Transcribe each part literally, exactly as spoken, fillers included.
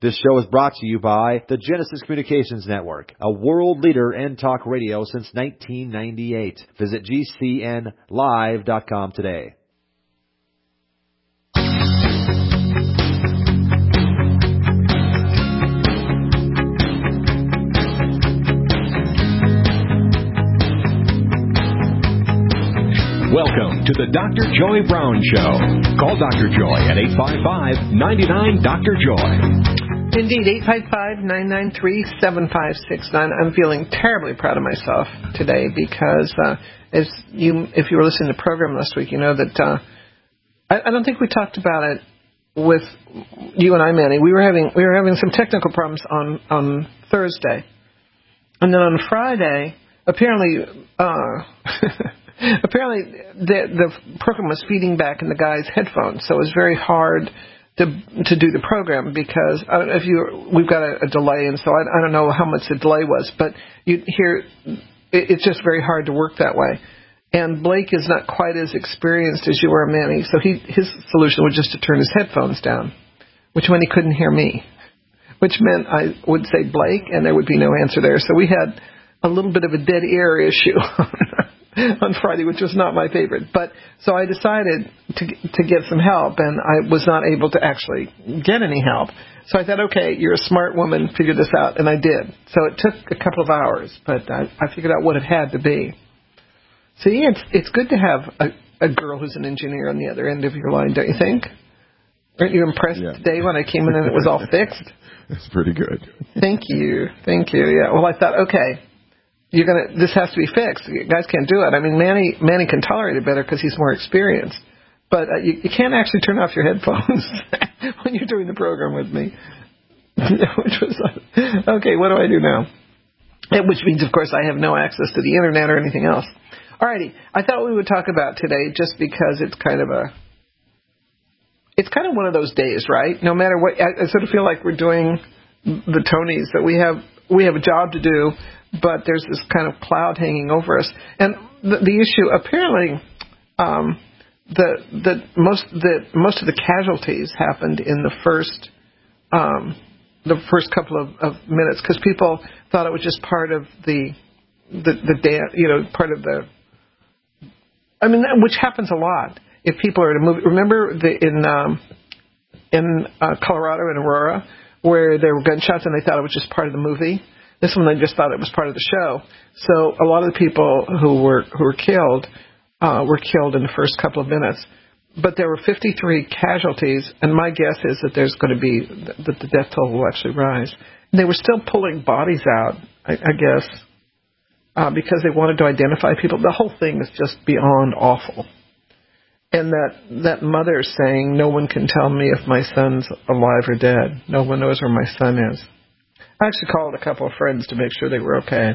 This show is brought to you by the Genesis Communications Network, a world leader in talk radio since nineteen ninety-eight. Visit G C N live dot com today. Welcome to the Doctor Joy Brown Show. Call Doctor Joy at eight five five, nine nine, Doctor Joy. Indeed, eight five five, nine nine three, seven five six nine. I'm feeling terribly proud of myself today because uh, as you, if you were listening to the program last week, you know that uh, I, I don't think we talked about it with you and I, Manny. We were having we were having some technical problems on, on Thursday. And then on Friday, apparently... Uh, Apparently, the, the program was feeding back in the guy's headphones, so it was very hard to to do the program because I don't know if you we've got a, a delay, and so I, I don't know how much the delay was, but you hear it, it's just very hard to work that way. And Blake is not quite as experienced as you are, Manny, so he his solution was just to turn his headphones down, which meant he couldn't hear me, which meant I would say Blake, and there would be no answer there. So we had a little bit of a dead air issue on Friday, which was not my favorite. But so I decided to to get some help, and I was not able to actually get any help. So I thought, okay, you're a smart woman, figure this out, and I did. So it took a couple of hours, but I, I figured out what it had to be. See, it's it's good to have a, a girl who's an engineer on the other end of your line, don't you think? Aren't you impressed yeah. today when I came in and it was all fixed? It's pretty good. Thank you, thank you. Yeah. Well, I thought, okay. You're gonna. This has to be fixed. You guys can't do it. I mean, Manny Manny can tolerate it better because he's more experienced. But uh, you, you can't actually turn off your headphones when you're doing the program with me. Which was uh, okay. What do I do now? Which means, of course, I have no access to the internet or anything else. Alrighty. I thought we would talk about today just because it's kind of a. It's kind of one of those days, right? No matter what, I, I sort of feel like we're doing the Tonys, that we have we have a job to do. But there's this kind of cloud hanging over us, and the, the issue apparently, um, the the most the most of the casualties happened in the first um, the first couple of, of minutes because people thought it was just part of the the the dance, you know, part of the. I mean, which happens a lot if people are in a movie. Remember the in um, in uh, Colorado in Aurora where there were gunshots and they thought it was just part of the movie. This one, they just thought it was part of the show. So a lot of the people who were who were killed uh, were killed in the first couple of minutes. But there were fifty-three casualties, and my guess is that there's going to be that the death toll will actually rise. And they were still pulling bodies out, I, I guess, uh, because they wanted to identify people. The whole thing is just beyond awful. And that that mother saying, "No one can tell me if my son's alive or dead. No one knows where my son is." I actually called a couple of friends to make sure they were okay.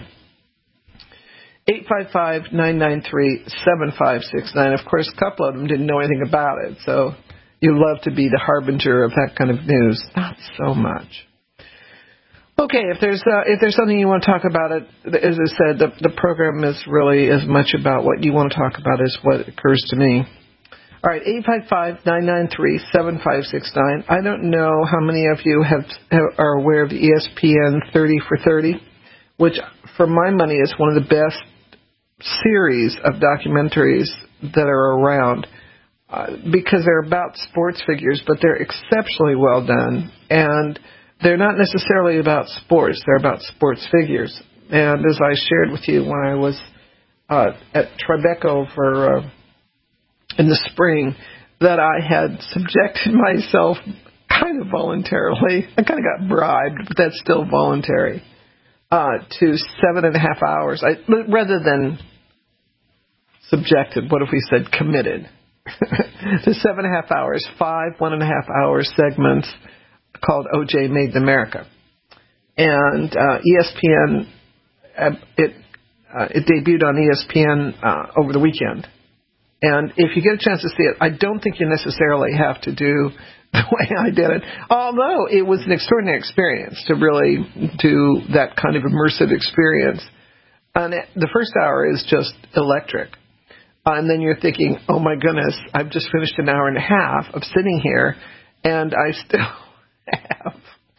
eight five five, nine nine three, seven five six nine. Of course, a couple of them didn't know anything about it, so you love to be the harbinger of that kind of news. Not so much. Okay, if there's uh, if there's something you want to talk about, it, as I said, the, the program is really as much about what you want to talk about as what occurs to me. All right, eight five five, nine nine three, seven five six nine. I don't know how many of you have, have are aware of the E S P N thirty for thirty, which for my money is one of the best series of documentaries that are around uh, because they're about sports figures, but they're exceptionally well done. And they're not necessarily about sports. They're about sports figures. And as I shared with you when I was uh, at Tribeca for... Uh, in the spring, that I had subjected myself kind of voluntarily. I kind of got bribed, but that's still voluntary, uh, to seven and a half hours. I, rather than subjected, what if we said committed? To seven and a half hours, five one and a half hour segments called O J Made in America. And uh, E S P N, uh, it, uh, it debuted on E S P N uh, over the weekend. And if you get a chance to see it, I don't think you necessarily have to do the way I did it, although it was an extraordinary experience to really do that kind of immersive experience. And it, the first hour is just electric. Uh, and then you're thinking, oh, my goodness, I've just finished an hour and a half of sitting here, and I still have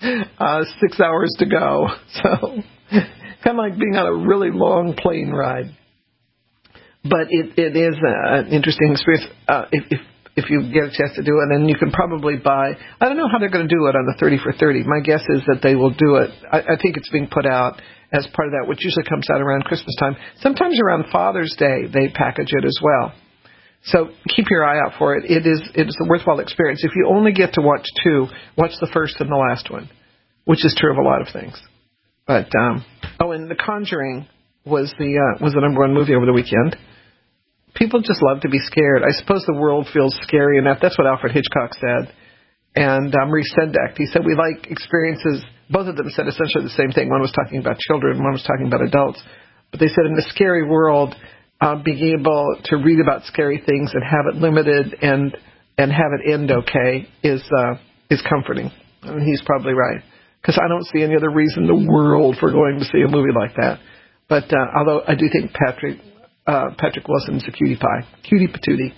uh, six hours to go. So kind of like being on a really long plane ride. But it, it is an interesting experience uh, if, if if you get a chance to do it. And you can probably buy, I don't know how they're going to do it on the thirty for thirty. My guess is that they will do it. I, I think it's being put out as part of that, which usually comes out around Christmas time. Sometimes around Father's Day, they package it as well. So keep your eye out for it. It is it is a worthwhile experience. If you only get to watch two, watch the first and the last one, which is true of a lot of things. But um, oh, and The Conjuring was the uh, was the number one movie over the weekend. People just love to be scared. I suppose the world feels scary enough. That's what Alfred Hitchcock said. And um, Maurice Sendak, he said we like experiences. Both of them said essentially the same thing. One was talking about children, one was talking about adults. But they said in the scary world, uh, being able to read about scary things and have it limited and and have it end okay is uh, is comforting. And he's probably right. Because I don't see any other reason in the world for going to see a movie like that. But uh, although I do think Patrick uh, Patrick Wilson's a cutie pie, cutie patootie.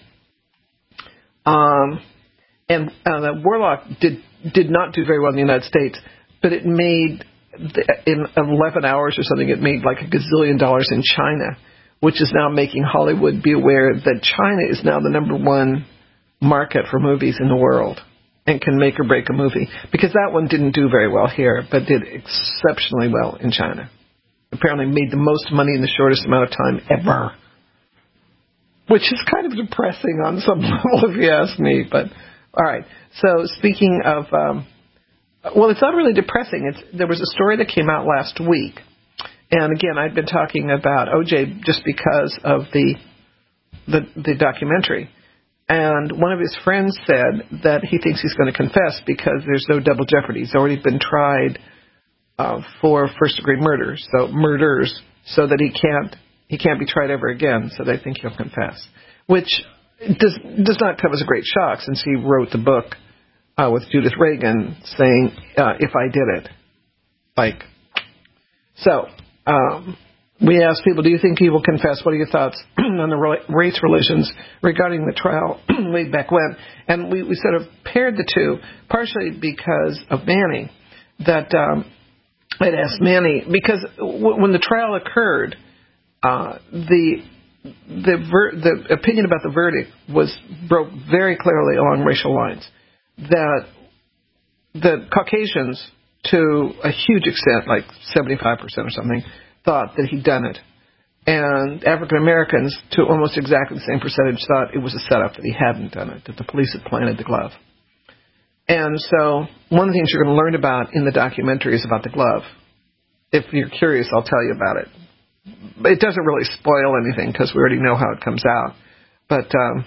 Um, and uh, the Warlock did did not do very well in the United States, but it made in eleven hours or something. It made like a gazillion dollars in China, which is now making Hollywood be aware that China is now the number one market for movies in the world and can make or break a movie. Because that one didn't do very well here, but did exceptionally well in China. Apparently made the most money in the shortest amount of time ever. Which is kind of depressing on some level, if you ask me. But, all right. So, speaking of, um, well, it's not really depressing. It's, there was a story that came out last week. And, again, I've been talking about O J just because of the the, the documentary. And one of his friends said that he thinks he's going to confess because there's no double jeopardy. He's already been tried uh, for first-degree murder, so murders, so that he can't he can't be tried ever again. So they think he'll confess, which does does not come as a great shock since he wrote the book uh, with Judith Reagan saying, uh, "If I did it," like so. Um, We asked people, do you think he will confess? What are your thoughts on the race relations regarding the trial way back when? And we, we sort of paired the two, partially because of Manny, that um, I'd asked Manny, because w- when the trial occurred, uh, the the, ver- the opinion about the verdict was broke very clearly along racial lines, that the Caucasians, to a huge extent, like seventy-five percent or something, thought that he'd done it. And African Americans, to almost exactly the same percentage, thought it was a setup, that he hadn't done it, that the police had planted the glove. And so one of the things you're going to learn about in the documentary is about the glove. If you're curious, I'll tell you about it. It doesn't really spoil anything because we already know how it comes out. But um,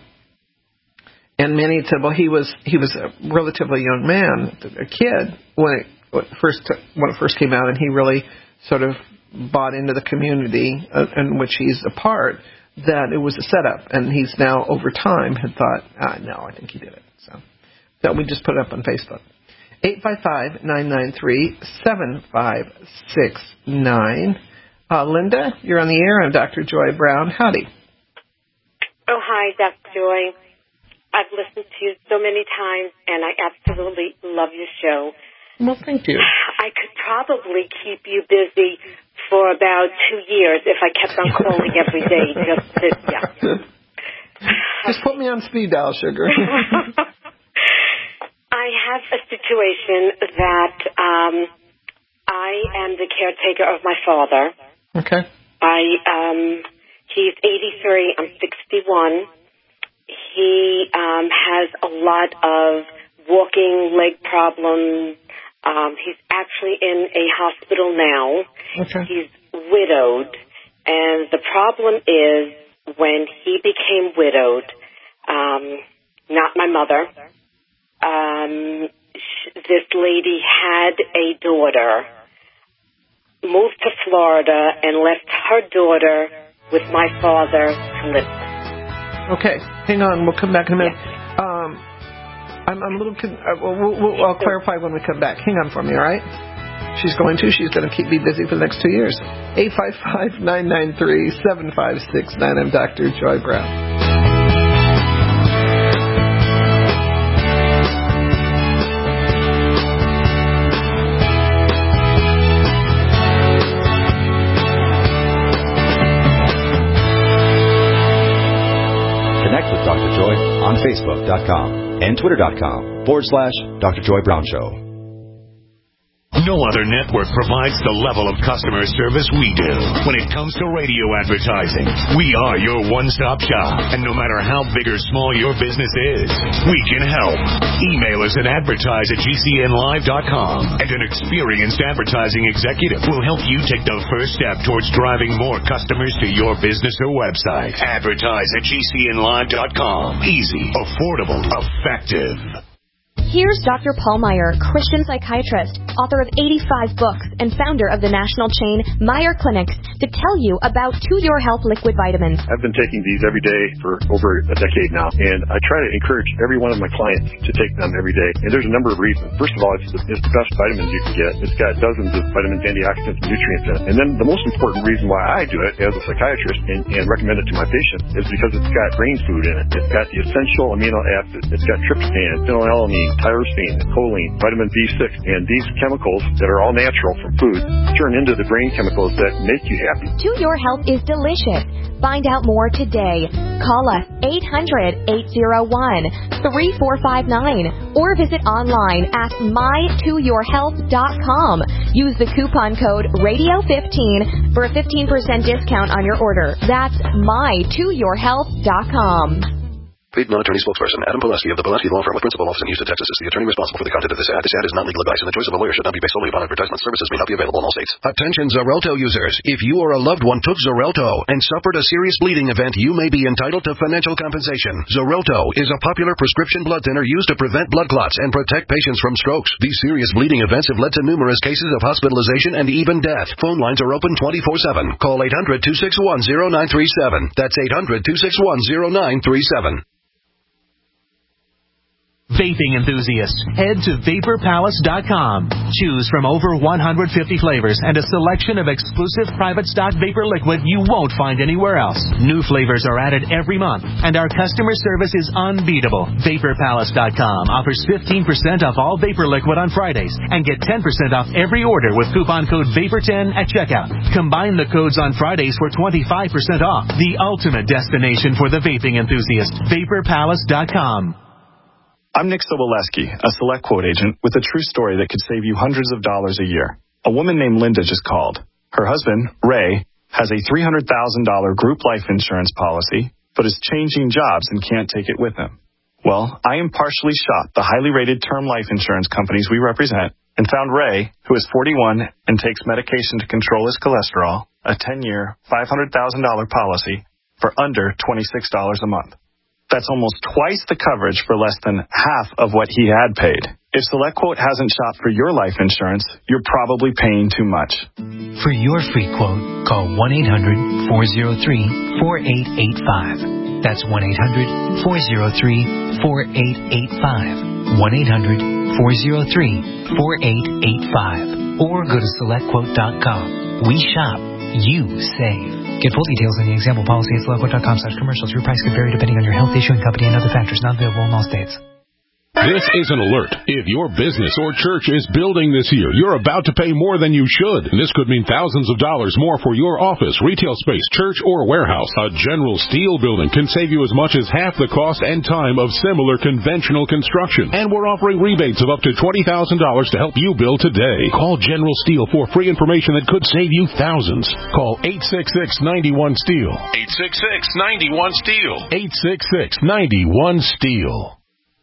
and Manny said, well, he was he was a relatively young man, a kid when it, when it first when it first came out, and he really sort of bought into the community uh, in which he's a part, that it was a setup. And he's now, over time, had thought, ah, no, I think he did it. So that we just put it up on Facebook. eight five five, nine nine three, seven five six nine. Uh, Linda, you're on the air. I'm Doctor Joy Brown. Howdy. Oh, hi, Doctor Joy. I've listened to you so many times, and I absolutely love your show. Well, thank you. I could probably keep you busy for about two years if I kept on calling every day. Just to, yeah. Just put me on speed dial, sugar. I have a situation that um, I am the caretaker of my father. Okay. I um, he's eighty-three. I'm sixty-one. He um, has a lot of walking leg problems. Um, he's actually in a hospital now. Okay. He's widowed, and the problem is when he became widowed, um, not my mother, um, sh- this lady had a daughter, moved to Florida, and left her daughter with my father to live with. Okay, hang on. We'll come back in a minute. Yes. Um, I'm, I'm a little. Con- uh, we'll, we'll, I'll clarify when we come back. Hang on for me, all right? She's going to. She's going to keep me busy for the next two years. eight five five, nine nine three, seven five six nine. I'm Doctor Joy Brown. Facebook.com and Twitter.com forward slash Doctor Joy Brown Show. No other network provides the level of customer service we do. When it comes to radio advertising, we are your one-stop shop. And no matter how big or small your business is, we can help. Email us at advertise at G C N live dot com. And an experienced advertising executive will help you take the first step towards driving more customers to your business or website. Advertise at G C N live dot com. Easy, affordable, effective. Here's Doctor Paul Meyer, Christian psychiatrist, author of eighty-five books, and founder of the national chain Meyer Clinics, to tell you about To Your Health liquid vitamins. I've been taking these every day for over a decade now, and I try to encourage every one of my clients to take them every day. And there's a number of reasons. First of all, it's the, it's the best vitamins you can get. It's got dozens of vitamins, antioxidants, and nutrients in it. And then the most important reason why I do it as a psychiatrist and, and recommend it to my patients is because it's got brain food in it. It's got the essential amino acids. It's got tryptophan, phenylalanine, tyrosine, choline, vitamin B six, and these chemicals that are all natural from food turn into the brain chemicals that make you happy. To Your Health is delicious. Find out more today. Call us eight hundred, eight oh one, three four five nine or visit online at my to your health dot com. Use the coupon code radio fifteen for a fifteen percent discount on your order. That's my to your health dot com. Paid non-attorney spokesperson Adam Pulaski of the Pulaski Law Firm with principal office in Houston, Texas is the attorney responsible for the content of this ad. This ad is not legal advice, and the choice of a lawyer should not be based solely upon advertisement. Services may not be available in all states. Attention Xarelto users. If you or a loved one took Xarelto and suffered a serious bleeding event, you may be entitled to financial compensation. Xarelto is a popular prescription blood thinner used to prevent blood clots and protect patients from strokes. These serious bleeding events have led to numerous cases of hospitalization and even death. Phone lines are open twenty-four seven. Call eight hundred, two six one, zero nine three seven. That's eight hundred, two six one, zero nine three seven. Vaping enthusiasts, head to vapor palace dot com. Choose from over one hundred fifty flavors and a selection of exclusive private stock vapor liquid you won't find anywhere else. New flavors are added every month, and our customer service is unbeatable. vapor palace dot com offers fifteen percent off all vapor liquid on Fridays and get ten percent off every order with coupon code vapor ten at checkout. Combine the codes on Fridays for twenty-five percent off. The ultimate destination for the vaping enthusiast. vapor palace dot com. I'm Nick Soboleski, a Select Quote agent with a true story that could save you hundreds of dollars a year. A woman named Linda just called. Her husband, Ray, has a three hundred thousand dollars group life insurance policy, but is changing jobs and can't take it with him. Well, I impartially shopped the highly rated term life insurance companies we represent and found Ray, who is forty-one and takes medication to control his cholesterol, a ten-year, five hundred thousand dollars policy for under twenty-six dollars a month. That's almost twice the coverage for less than half of what he had paid. If SelectQuote hasn't shopped for your life insurance, you're probably paying too much. For your free quote, call one eight hundred, four oh three, four eight eight five. That's one eight hundred, four oh three, four eight eight five. one eight hundred, four oh three, four eight eight five. Or go to select quote dot com. We shop. You save. Get full details on the example policy at select quote dot com slash commercials. Your price could vary depending on your health, issuing company, and other factors not available in all states. This is an alert. If your business or church is building this year, you're about to pay more than you should. And this could mean thousands of dollars more for your office, retail space, church, or warehouse. A General Steel building can save you as much as half the cost and time of similar conventional construction. And we're offering rebates of up to twenty thousand dollars to help you build today. Call General Steel for free information that could save you thousands. Call eight six six, nine one, STEEL. eight six six, nine one, STEEL. eight six six, nine one, STEEL.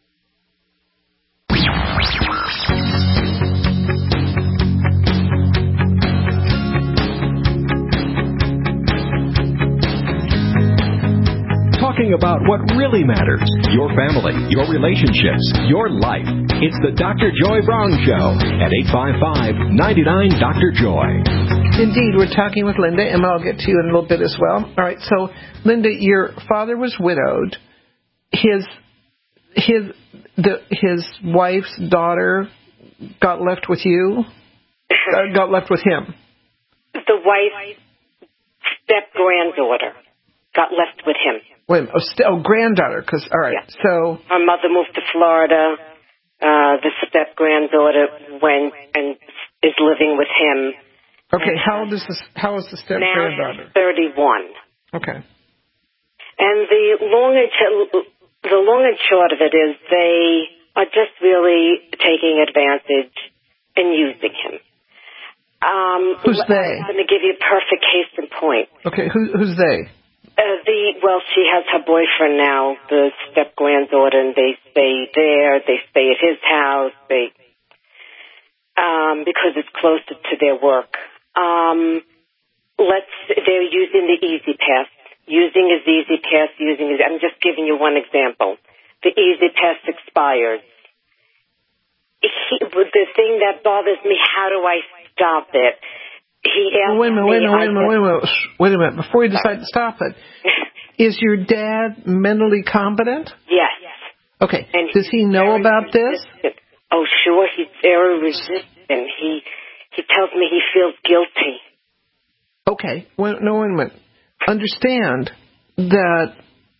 Talking about what really matters, your family, your relationships, your life. It's the Doctor Joy Brown Show at eight five five, nine nine, Doctor Joy. Indeed, we're talking with Linda, and I'll get to you in a little bit as well. All right, so, Linda, your father was widowed. His his the his wife's daughter got left with you? uh, got left with him? The wife's step-granddaughter got left with him. Wait, oh, st- oh granddaughter, because, all right, yeah. So... Her mother moved to Florida. Uh, the step-granddaughter went and is living with him. Okay, how old is this? How is the step-granddaughter? Now she's thirty-one. Okay. And the long and the long and short of it is they are just really taking advantage and using him. Um, who's they? I'm going to give you a perfect case in point. Okay, who, who's they? Uh, the well, she has her boyfriend now, the step granddaughter, and they stay there. They stay at his house. They um, because it's closer to their work. Um, let's. They're using the Easy Pass. Using his Easy Pass. Using his. I'm just giving you one example. The Easy Pass expires. He, the thing that bothers me. How do I stop it? He asked wait a minute, wait a minute, wait a minute, wait a me, minute, wait a minute. Before you decide to stop it, is your dad mentally competent? Yes. Okay. And does he know about resistant. this? Oh, sure. He's very resistant. He he tells me he feels guilty. Okay. Well, no, wait a minute. Understand that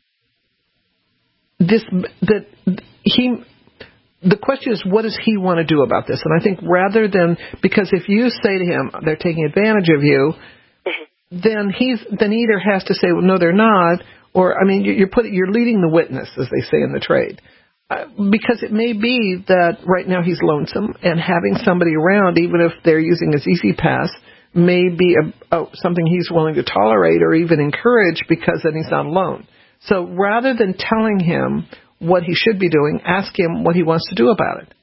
this that he. The question is, what does he want to do about this? And I think rather than, because if you say to him, they're taking advantage of you, mm-hmm. then he's then he either has to say, well, no, they're not, or, I mean, you're putting, you're leading the witness, as they say in the trade. Uh, because it may be that right now he's lonesome, and having somebody around, even if they're using his Easy Pass, may be a, a, something he's willing to tolerate or even encourage, because then he's not alone. So rather than telling him what he should be doing, ask him what he wants to do about it.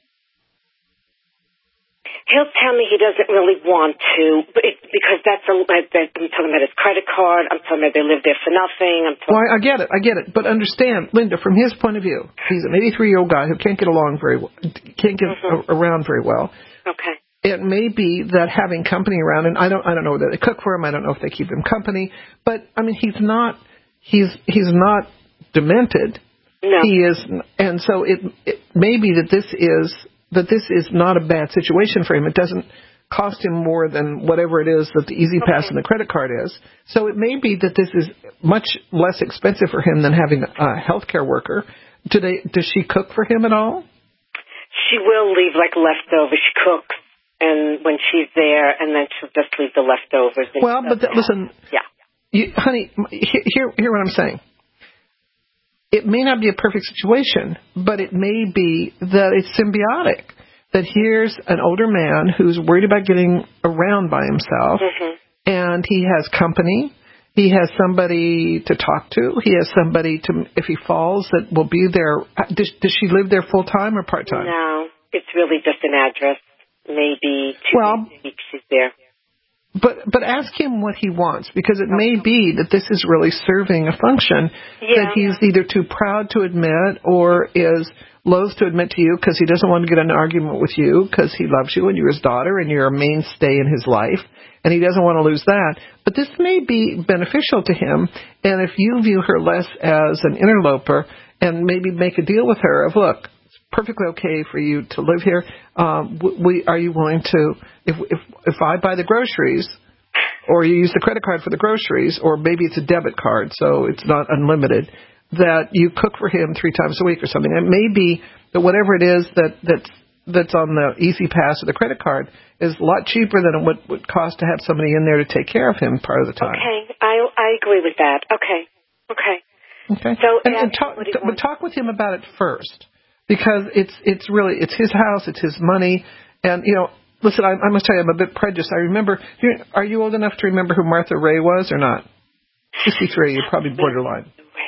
He'll tell me he doesn't really want to, but it, because that's a, I'm talking about his credit card. I'm talking about they live there for nothing. I'm talking. Well, I, I get it, I get it. But understand, Linda, from his point of view, he's an eighty-three-year-old guy who can't get along very well, can't get mm-hmm. a, around very well. Okay. It may be that having company around, and I don't, I don't know whether they cook for him. I don't know if they keep him company. But I mean, he's not, he's he's not demented. No. He is, and so it, it may be that this is that this is not a bad situation for him. It doesn't cost him more than whatever it is that the Easy Pass okay. and the credit card is. So it may be that this is much less expensive for him than having a healthcare worker. Do they? Does she cook for him at all? She will leave like leftovers. She cooks, and when she's there, and then she'll just leave the leftovers. Well, but the, listen, yeah, you, honey, hear hear what I'm saying. It may not be a perfect situation, but it may be that it's symbiotic. That here's an older man who's worried about getting around by himself, mm-hmm. and he has company. He has somebody to talk to. He has somebody to, if he falls, that will be there. Does, does she live there full time or part time? No, it's really just an address. Maybe two well, days a week she's there. But but ask him what he wants, because it may be that this is really serving a function yeah. that he's either too proud to admit or is loath to admit to you because he doesn't want to get in an argument with you because he loves you and you're his daughter and you're a mainstay in his life and he doesn't want to lose that. But this may be beneficial to him, and if you view her less as an interloper and maybe make a deal with her of, look, perfectly okay for you to live here. Um, we, are you willing to, if, if if I buy the groceries, or you use the credit card for the groceries, or maybe it's a debit card, so it's not unlimited, that you cook for him three times a week or something. It may be that whatever it is that that's, that's on the Easy Pass or the credit card is a lot cheaper than it would, would cost to have somebody in there to take care of him part of the time. Okay, I I agree with that. Okay, okay. Okay. So, and, and talk, but talk with him about it first. Because it's it's really, it's his house, it's his money. And, you know, listen, I, I must tell you, I'm a bit prejudiced. I remember, are you old enough to remember who Martha Ray was or not? sixty-three, you're probably borderline.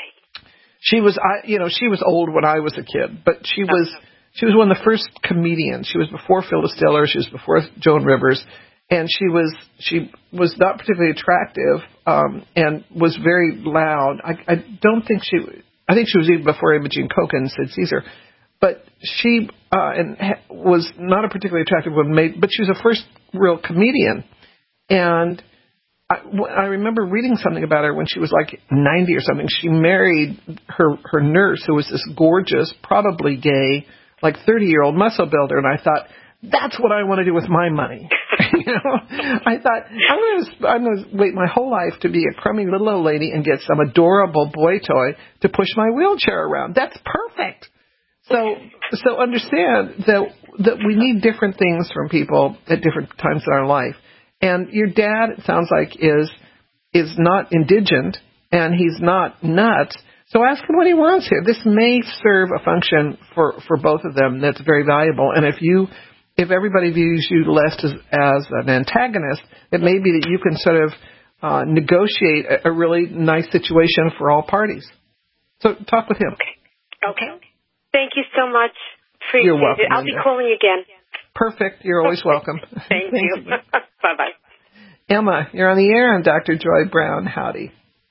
She was, I, you know, she was old when I was a kid, but she was, she was one of the first comedians. She was before Phyllis Diller, she was before Joan Rivers, and she was, she was not particularly attractive, um, and was very loud. I, I don't think she, I think she was even before Imogene Coca and Sid Caesar. But she uh, and ha- was not a particularly attractive woman, made, but she was a first real comedian. And I, w- I remember reading something about her when she was like ninety or something. She married her, her nurse, who was this gorgeous, probably gay, like thirty-year-old muscle builder. And I thought, that's what I want to do with my money. you know, I thought, I'm going to I'm going to wait my whole life to be a crummy little old lady and get some adorable boy toy to push my wheelchair around. That's perfect. So, so understand that that we need different things from people at different times in our life. And your dad, it sounds like, is is not indigent and he's not nuts. So ask him what he wants here. This may serve a function for, for both of them that's very valuable. And if you, if everybody views you less as, as an antagonist, it may be that you can sort of uh, negotiate a, a really nice situation for all parties. So talk with him. Okay. Okay. Thank you so much. Appreciate You're welcome, it. I'll Linda. be calling you again. Perfect. You're always welcome. Thank, Thank you. you. Bye-bye. Emma, you're on the air on Doctor Joy Brown. Howdy.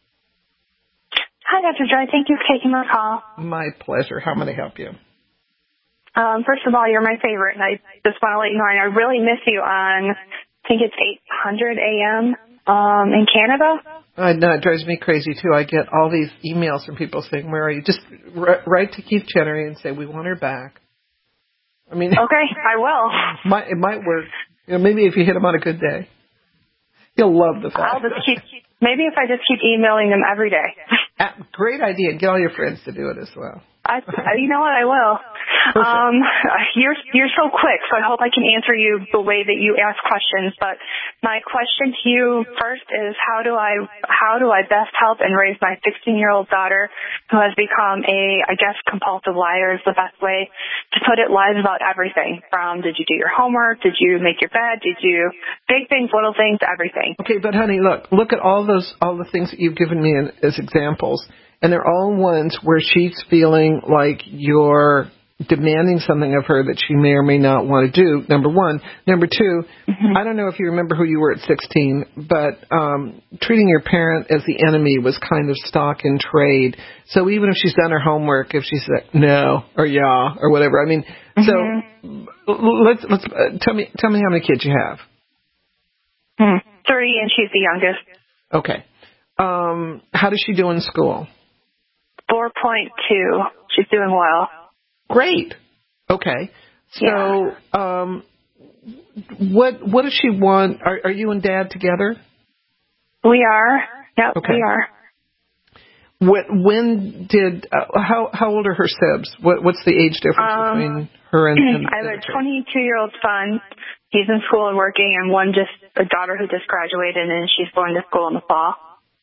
Hi, Doctor Joy. Thank you for taking my call. My pleasure. How may I help you? Um, first of all, you're my favorite, and I just want to let you know, and I really miss you on, I think it's eight hundred a.m. Um, in Canada. I know, it drives me crazy, too. I get all these emails from people saying, where are you? Just r- write to Keith Chenery and say, we want her back. I mean, okay, I will. Might, it might work. You know, maybe if you hit him on a good day. He'll love the fact. I'll just keep, maybe if I just keep emailing them every day. Great idea. Get all your friends to do it as well. I, you know what, I will. Um, you're you're so quick, so I hope I can answer you the way that you ask questions. But my question to you first is, how do I how do I best help and raise my sixteen-year-old daughter who has become a, I guess, compulsive liar is the best way to put it, lies about everything. From did you do your homework? Did you make your bed? Did you big things, little things, everything? Okay, but honey, look, look at all those all the things that you've given me in, as examples. And they're all ones where she's feeling like you're demanding something of her that she may or may not want to do, number one. Number two, mm-hmm. I don't know if you remember who you were at sixteen, but um, treating your parent as the enemy was kind of stock in trade. So even if she's done her homework, if she said no or yeah or whatever, I mean, mm-hmm. so let's, let's uh, tell me tell me how many kids you have. Mm-hmm. Three, and she's the youngest. Okay. Um, how does she do in school? four point two. She's doing well. Great. Okay. So, yeah. um, what what does she want? Are, are you and Dad together? We are. Yep, okay. we are. What, when did, uh, how how old are her sibs? What What's the age difference um, between her and, and I have a twenty-two-year-old son. He's in school and working, and one just, a daughter who just graduated, and she's going to school in the fall.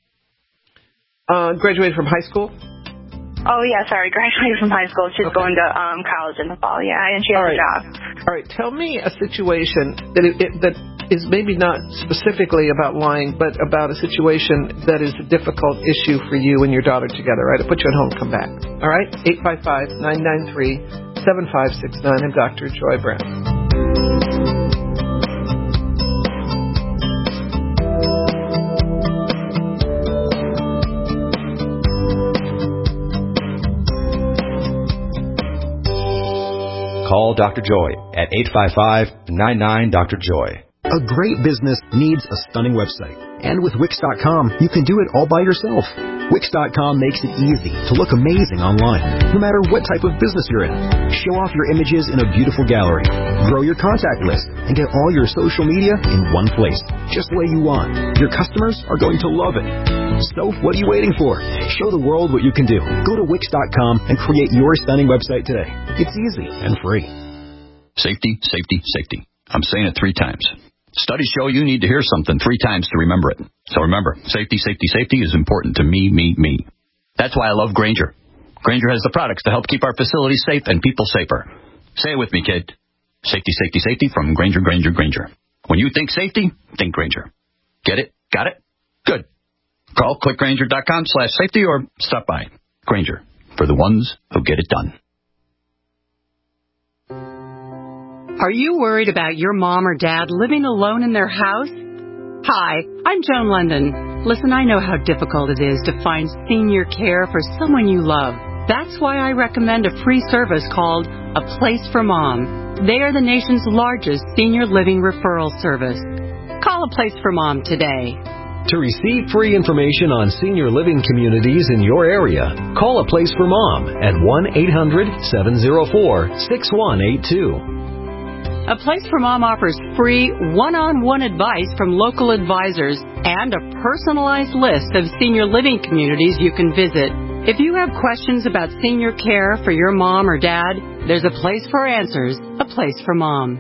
Uh, graduated from high school? Oh, yeah, sorry, graduated from high school. She's okay. going to um, college in the fall, yeah, and she has All right. a job. All right, tell me a situation that it, it, that is maybe not specifically about lying, but about a situation that is a difficult issue for you and your daughter together, right? I'll put you on hold and come back. All right, eight five five, nine nine three, seven five six nine. I'm Doctor Joy Brown. Call Doctor Joy at eight five five, nine nine, Doctor Joy. A great business needs a stunning website. And with Wix dot com, you can do it all by yourself. Wix dot com makes it easy to look amazing online, no matter what type of business you're in. Show off your images in a beautiful gallery. Grow your contact list and get all your social media in one place, just the way you want. Your customers are going to love it. So what are you waiting for? Show the world what you can do. Go to Wix dot com and create your stunning website today. It's easy and free. Safety, safety, safety. I'm saying it three times. Studies show you need to hear something three times to remember it. So remember, safety, safety, safety is important to me, me, me. That's why I love Grainger. Grainger has the products to help keep our facilities safe and people safer. Say it with me, kid. Safety, safety, safety from Grainger, Grainger, Grainger. When you think safety, think Grainger. Get it? Got it? Good. Call clickgrainger.com slash safety or stop by. Grainger, for the ones who get it done. Are you worried about your mom or dad living alone in their house? Hi, I'm Joan London. Listen, I know how difficult it is to find senior care for someone you love. That's why I recommend a free service called A Place for Mom. They are the nation's largest senior living referral service. Call A Place for Mom today. To receive free information on senior living communities in your area, call A Place for Mom at one eight hundred, seven oh four, six one eight two. A Place for Mom offers free one-on-one advice from local advisors and a personalized list of senior living communities you can visit. If you have questions about senior care for your mom or dad, there's a place for answers, A Place for Mom.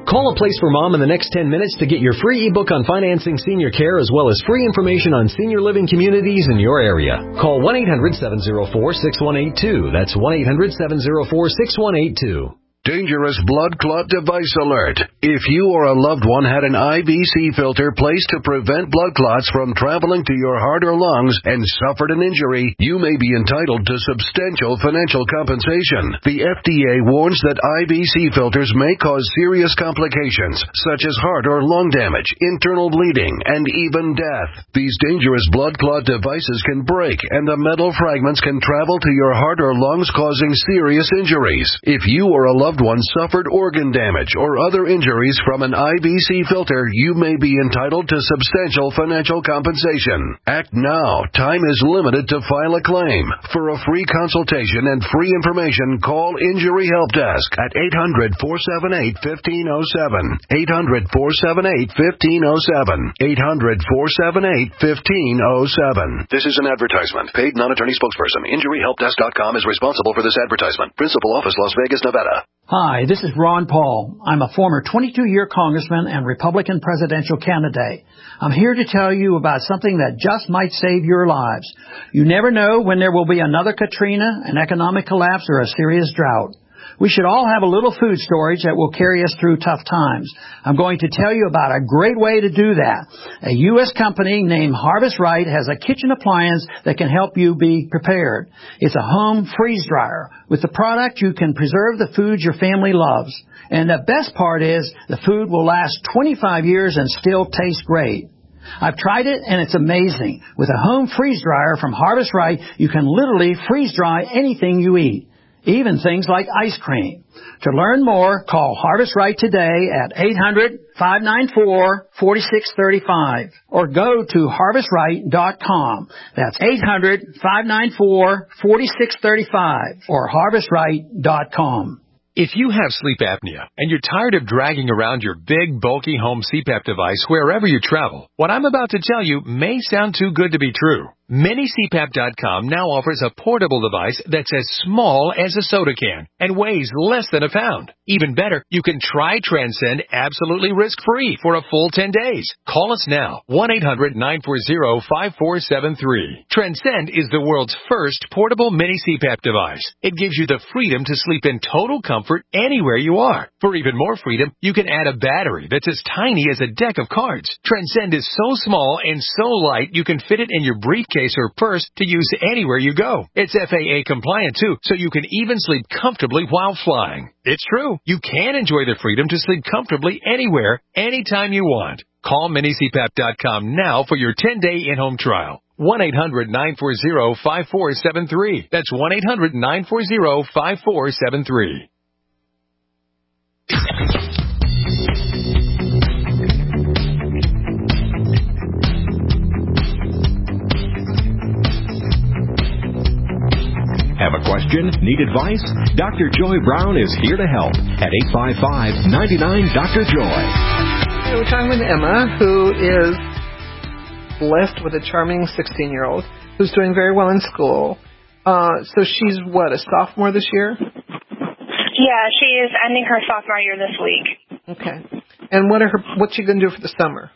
Call A Place for Mom in the next ten minutes to get your free ebook on financing senior care as well as free information on senior living communities in your area. Call one eight hundred seven oh four six one eight two. That's one eight hundred seven oh four six one eight two. Dangerous blood clot device alert. If you or a loved one had an I V C filter placed to prevent blood clots from traveling to your heart or lungs and suffered an injury, you may be entitled to substantial financial compensation. The F D A warns that I V C filters may cause serious complications, such as heart or lung damage, internal bleeding, and even death. These dangerous blood clot devices can break, and the metal fragments can travel to your heart or lungs, causing serious injuries. If you or a loved one suffered organ damage or other injuries from an I V C filter, you may be entitled to substantial financial compensation. Act now. Time is limited to file a claim. For a free consultation and free information, call Injury Help Desk at eight hundred, four seven eight, one five zero seven. eight hundred, four seven eight, one five zero seven. eight hundred, four seven eight, one five zero seven. This is an advertisement. Paid non-attorney spokesperson. Injury Help Desk dot com is responsible for this advertisement. Principal office, Las Vegas, Nevada. Hi, this is Ron Paul. I'm a former twenty-two-year congressman and Republican presidential candidate. I'm here to tell you about something that just might save your lives. You never know when there will be another Katrina, an economic collapse, or a serious drought. We should all have a little food storage that will carry us through tough times. I'm going to tell you about a great way to do that. A U S company named Harvest Right has a kitchen appliance that can help you be prepared. It's a home freeze dryer. With the product, you can preserve the food your family loves. And the best part is the food will last twenty-five years and still taste great. I've tried it, and it's amazing. With a home freeze dryer from Harvest Right, you can literally freeze dry anything you eat, even things like ice cream. To learn more, call Harvest Right today at eight hundred, five nine four, four six three five or go to harvest right dot com. That's eight hundred, five nine four, four six three five or harvest right dot com. If you have sleep apnea and you're tired of dragging around your big, bulky home C PAP device wherever you travel, what I'm about to tell you may sound too good to be true. Mini C PAP dot com now offers a portable device that's as small as a soda can and weighs less than a pound. Even better, you can try Transcend absolutely risk-free for a full ten days. Call us now, one eight hundred, nine four zero, five four seven three. Transcend is the world's first portable mini C PAP device. It gives you the freedom to sleep in total comfort anywhere you are. For even more freedom, you can add a battery that's as tiny as a deck of cards. Transcend is so small and so light you can fit it in your briefcase or purse to use anywhere you go. It's F A A compliant too, so you can even sleep comfortably while flying. It's true. You can enjoy the freedom to sleep comfortably anywhere, anytime you want. Call mini C PAP dot com now for your ten-day in-home trial. one eight hundred, nine four zero, five four seven three. That's one eight hundred, nine four zero, five four seven three. Have a question? Need advice? Doctor Joy Brown is here to help at eight five five, nine nine, Doctor Joy. We're talking with Emma, who is blessed with a charming sixteen-year-old who's doing very well in school. Uh, so she's, what, a sophomore this year? Yeah, she is ending her sophomore year this week. Okay. And what are her? What's she going to do for the summer?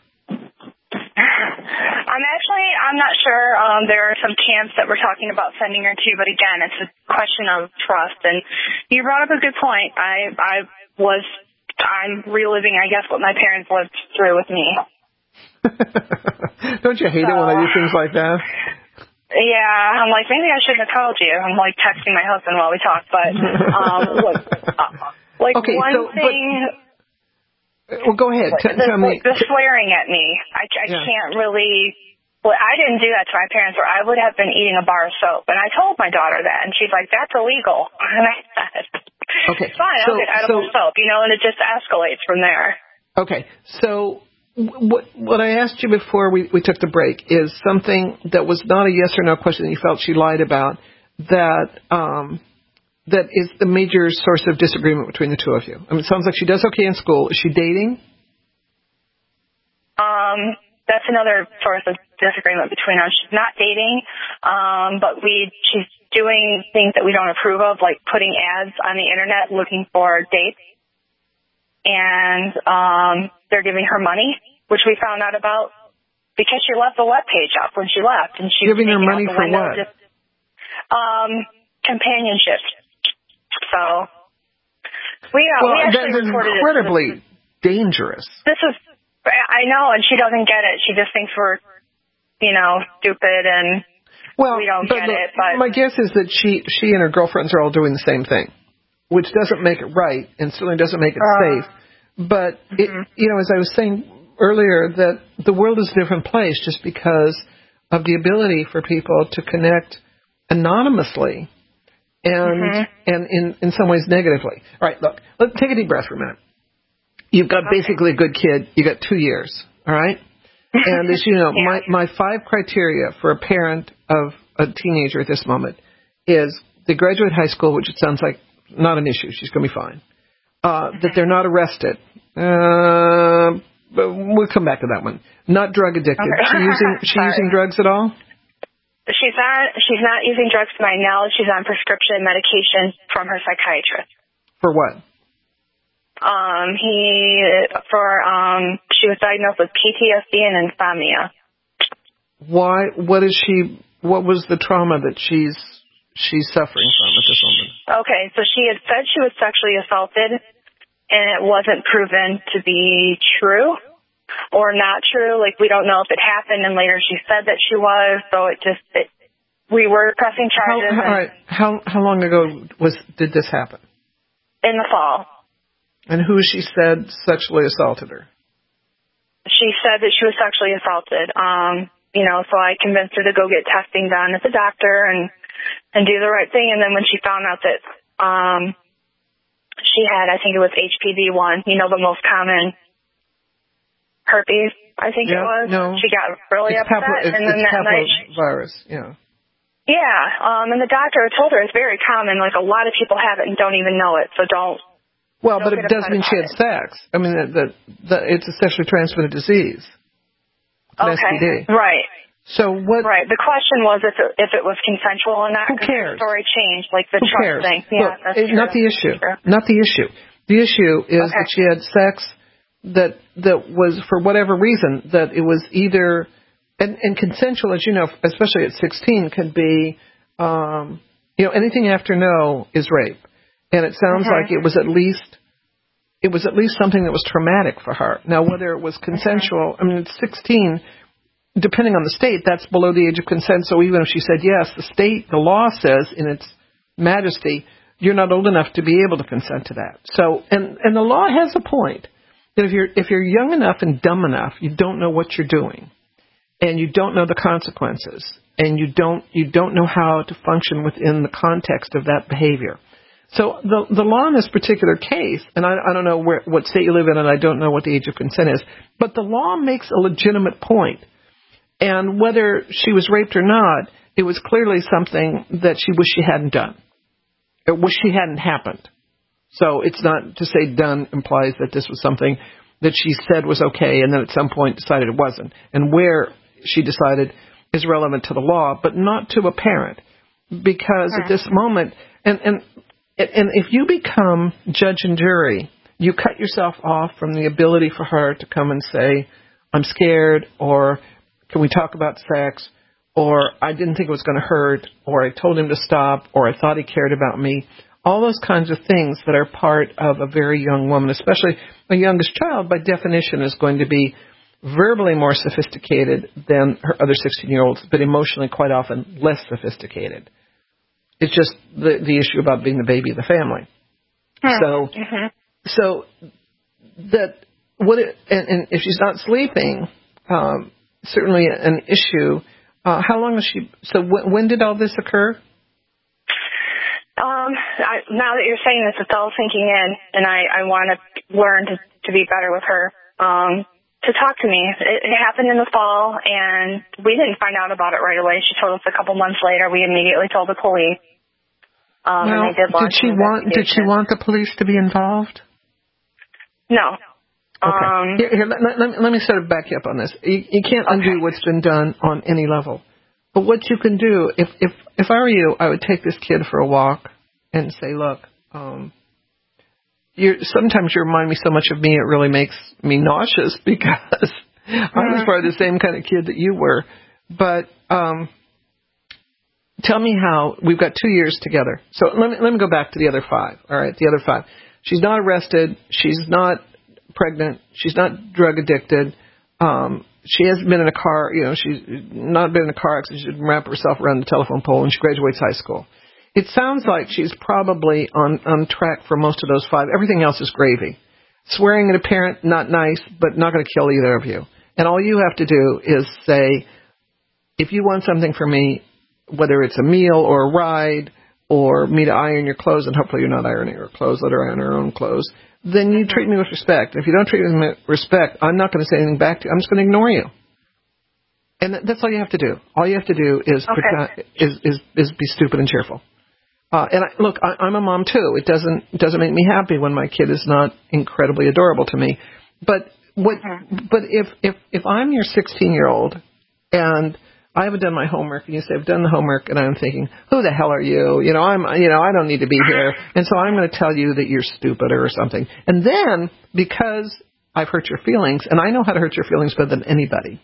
I'm actually, I'm not sure. Um, there are some camps that we're talking about sending her to, but again, it's a question of trust. And you brought up a good point. I, I was, I'm reliving, I guess, what my parents lived through with me. Don't you hate so, it when I do things like that? Yeah, I'm like, maybe I shouldn't have called you. I'm like texting my husband while we talk, but um, look, uh, like okay, one so, thing. But, well, go ahead. T- the, tell me. The swearing at me, I, I yeah. can't really. Well, I didn't do that to my parents, or I would have been eating a bar of soap. And I told my daughter that, and she's like, "That's illegal." And I said, "Okay, fine, so, I'll get edible so, soap," you know, and it just escalates from there. Okay, so. What what I asked you before we, we took the break is something that was not a yes or no question that you felt she lied about, that um, that is the major source of disagreement between the two of you. I mean, it sounds like she does okay in school. Is she dating? Um, that's another source of disagreement between us. She's not dating, um, but we she's doing things that we don't approve of, like putting ads on the internet looking for dates. and um, they're giving her money, which we found out about because she left the webpage up when she left, and she giving was her money out the for window what? Just, um, companionship. So we uh, well, we actually that is reported incredibly it. dangerous. This is, I know, and she doesn't get it. She just thinks we're, you know, stupid and well, we don't but get look, it. But my guess is that she she and her girlfriends are all doing the same thing, which doesn't make it right and certainly doesn't make it uh, safe. But it, mm-hmm. you know, as I was saying earlier, that the world is a different place just because of the ability for people to connect anonymously and mm-hmm. and in, in some ways negatively. All right, look, let's take a deep breath for a minute. You've got okay. basically a good kid. You got two years, all right? And as you know, yeah. my, my five criteria for a parent of a teenager at this moment is they graduate high school, which it sounds like not an issue. She's going to be fine. Uh, mm-hmm. That they're not arrested. Uh, but we'll come back to that one. Not drug addicted. Okay. She using she using drugs at all? She's not. She's not using drugs to my knowledge. She's on prescription medication from her psychiatrist. For what? Um, he for um, she was diagnosed with P T S D and insomnia. Why? What is she? What was the trauma that she's she's suffering from at this moment? Okay, so she had said she was sexually assaulted, and it wasn't proven to be true or not true. Like, we don't know if it happened, and later she said that she was. So it just it, we were pressing charges. How, all right. How how long ago was did this happen? In the fall. And who she said sexually assaulted her? She said that she was sexually assaulted. Um, you know, so I convinced her to go get testing done at the doctor and and do the right thing. And then when she found out that um, she had, I think it was H P V one, you know, the most common herpes, I think yeah, it was. No. She got really it's upset. Papil- it's, and then it's that night, virus, yeah. Yeah, um, and the doctor told her it's very common. Like, a lot of people have it and don't even know it, so don't. Well, don't but it doesn't mean she had sex. I mean, that, that, that it's a sexually transmitted disease. An okay, S T D. right. So what? Right. The question was if it, if it was consensual or not. Who cares? The story changed, like the Who trust cares? thing. Yeah, Look, that's it, true. not the issue. True. Not the issue. The issue is okay. that she had sex that that was, for whatever reason, that it was either and, and consensual, as you know, especially at sixteen, could be, um, you know, anything after no is rape, and it sounds mm-hmm. like it was at least. It was at least something that was traumatic for her. Now, whether it was consensual, I mean, at sixteen, depending on the state, that's below the age of consent. So even if she said yes, the state, the law says in its majesty, you're not old enough to be able to consent to that. So, and, and the law has a point that if you're, if you're young enough and dumb enough, you don't know what you're doing and you don't know the consequences and you don't, you don't know how to function within the context of that behavior. So the the law in this particular case, and I, I don't know where, what state you live in, and I don't know what the age of consent is, but the law makes a legitimate point. And whether she was raped or not, it was clearly something that she wished she hadn't done. It wished she hadn't happened. So it's not to say done implies that this was something that she said was okay and then at some point decided it wasn't. And where she decided is relevant to the law, but not to a parent. Because at this moment, and, and And if you become judge and jury, you cut yourself off from the ability for her to come and say, I'm scared, or can we talk about sex, or I didn't think it was going to hurt, or I told him to stop, or I thought he cared about me. All those kinds of things that are part of a very young woman, especially a youngest child, by definition, is going to be verbally more sophisticated than her other sixteen-year-olds, but emotionally quite often less sophisticated. It's just the the issue about being the baby of the family. Hmm. So, mm-hmm. so that what it, and, and if she's not sleeping, um, certainly an issue. Uh, how long is she? So w- when did all this occur? Um, I, now that you're saying this, it's all sinking in, and I, I want to learn to, to be better with her. Um, to talk to me. It, it happened in the fall, and we didn't find out about it right away. She told us a couple months later. We immediately told the police. Um, well, and they did, did she want? Did she want the police to be involved? No. Okay. Um, here, here, let, let, let me sort of back you up on this. You, you can't okay. undo what's been done on any level. But what you can do, if if if I were you, I would take this kid for a walk and say, look, um, you're, sometimes you remind me so much of me, it really makes me nauseous because I was probably the same kind of kid that you were. But um, tell me how we've got two years together. So let me let me go back to the other five. All right, the other five. She's not arrested. She's not pregnant. She's not drug addicted. Um, she hasn't been in a car. You know, she's not been in a car accident. She didn't wrap herself around the telephone pole, and she graduates high school. It sounds like she's probably on on track for most of those five. Everything else is gravy. Swearing at a parent, not nice, but not going to kill either of you. And all you have to do is say, if you want something from me, whether it's a meal or a ride or me to iron your clothes, and hopefully you're not ironing her clothes, let her iron her own clothes, then you treat me with respect. If you don't treat me with respect, I'm not going to say anything back to you. I'm just going to ignore you. And that's all you have to do. All you have to do is Okay. pretend, is, is is be stupid and cheerful. Uh, and I, look, I, I'm a mom too. It doesn't it doesn't make me happy when my kid is not incredibly adorable to me. But what? But if if if I'm your sixteen year old and I haven't done my homework, and you say I've done the homework, and I'm thinking, who the hell are you? You know, I'm you know I don't need to be here, and so I'm going to tell you that you're stupid or something. And then because I've hurt your feelings, and I know how to hurt your feelings better than anybody,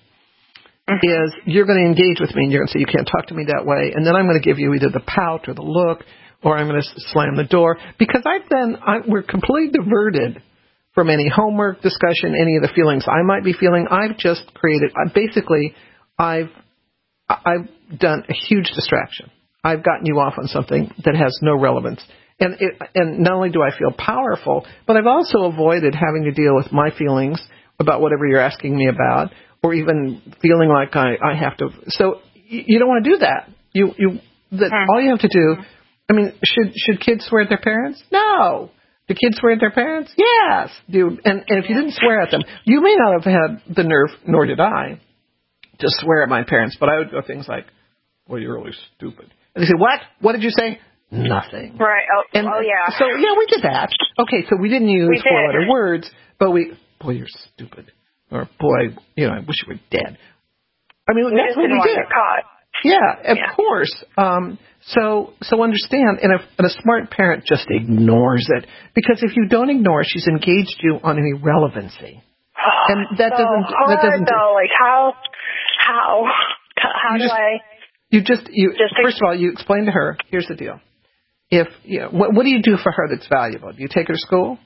is you're going to engage with me, and you're going to say, you can't talk to me that way, and then I'm going to give you either the pout or the look, or I'm going to slam the door, because I've been, I, we're completely diverted from any homework discussion, any of the feelings I might be feeling. I've just created, I, basically, I've, I've done a huge distraction. I've gotten you off on something that has no relevance. And it, and not only do I feel powerful, but I've also avoided having to deal with my feelings about whatever you're asking me about, or even feeling like I, I have to. So you don't want to do that. You you that all you have to do. I mean, should should kids swear at their parents? No. Do kids swear at their parents? Yes. Do and, and if you didn't swear at them, you may not have had the nerve, nor did I, to swear at my parents. But I would go things like, "Well, you're really stupid." And they say, "What? What did you say?" Nothing. Right. Oh, and, oh yeah. So yeah, we did that. Okay, so we didn't use We did. four-letter words, but we, boy, you're stupid, or boy, you know, I wish you were dead. I mean, We that's just what didn't we want did. to get caught. Yeah, of Yeah. course. Um, so so understand, and, if, and a smart parent just ignores it, because if you don't ignore, she's engaged you on an irrelevancy, and that so doesn't hard, that doesn't. though. Like how how how You do just- I? You just you Just first of all, you explain to her. Here's the deal. If you know, what, what do you do for her that's valuable? Do you take her to school?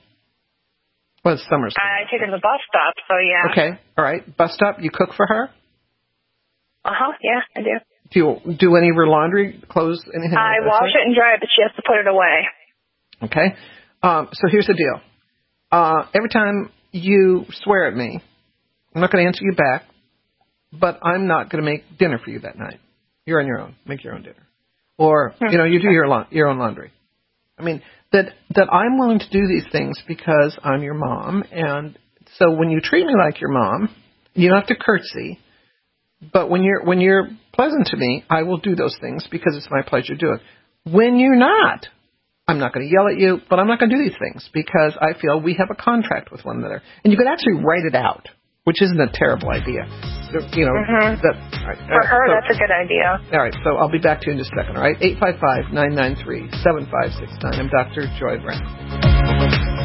Well, it's summer school. I take her to the bus stop. So yeah. Okay, all right. Bus stop. You cook for her. Uh huh. Yeah, I do. Do you do any of her laundry, clothes, anything? I like that wash sort? it and dry it, but she has to put it away. Okay. Um, so here's the deal. Uh, every time you swear at me, I'm not going to answer you back, but I'm not going to make dinner for you that night. You're on your own. Make your own dinner. Or, you know, you do your la- your own laundry. I mean, that that I'm willing to do these things because I'm your mom. And so when you treat me like your mom, you don't have to curtsy. But when you're when you're pleasant to me, I will do those things because it's my pleasure to do it. When you're not, I'm not going to yell at you, but I'm not going to do these things because I feel we have a contract with one another. And you could actually write it out, which isn't a terrible idea. You know, Mhm. that, all right, all For right, her, so- that's a good idea. all right, so I'll be back to you in just a second, all right? eight five five, nine nine three, seven five six nine. I'm Doctor Joy Brown.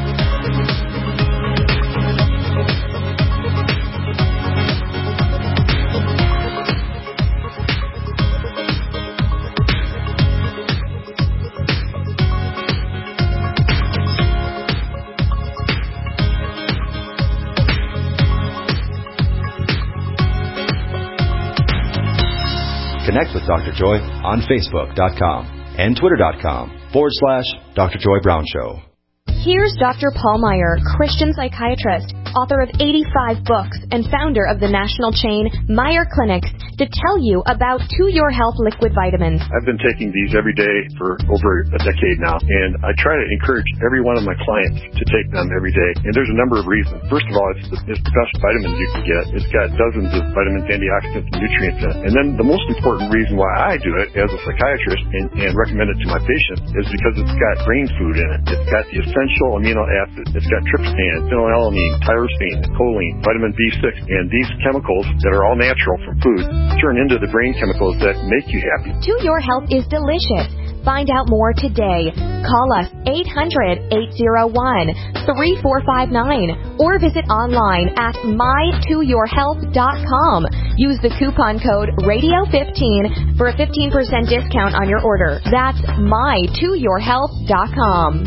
Connect with Doctor Joy on Facebook dot com and Twitter dot com forward slash Doctor Joy Brown Show. Here's Doctor Paul Meyer, Christian psychiatrist, author of eighty-five books, and founder of the national chain Meyer Clinics, to tell you about To Your Health liquid vitamins. I've been taking these every day for over a decade now, and I try to encourage every one of my clients to take them every day. And there's a number of reasons. First of all, it's the, it's the best vitamins you can get. It's got dozens of vitamins, antioxidants, and nutrients in it. And then the most important reason why I do it as a psychiatrist and, and recommend it to my patients is because it's got brain food in it. It's got the essential amino acids. It's got tryptophan, phenylalanine, tyrosine, choline, vitamin B six, and these chemicals that are all natural from food turn into the brain chemicals that make you happy. To Your Health is delicious. Find out more today. Call us eight hundred, eight oh one, three four five nine or visit online at my to your health dot com. Use the coupon code radio fifteen for a fifteen percent discount on your order. That's my to your health dot com.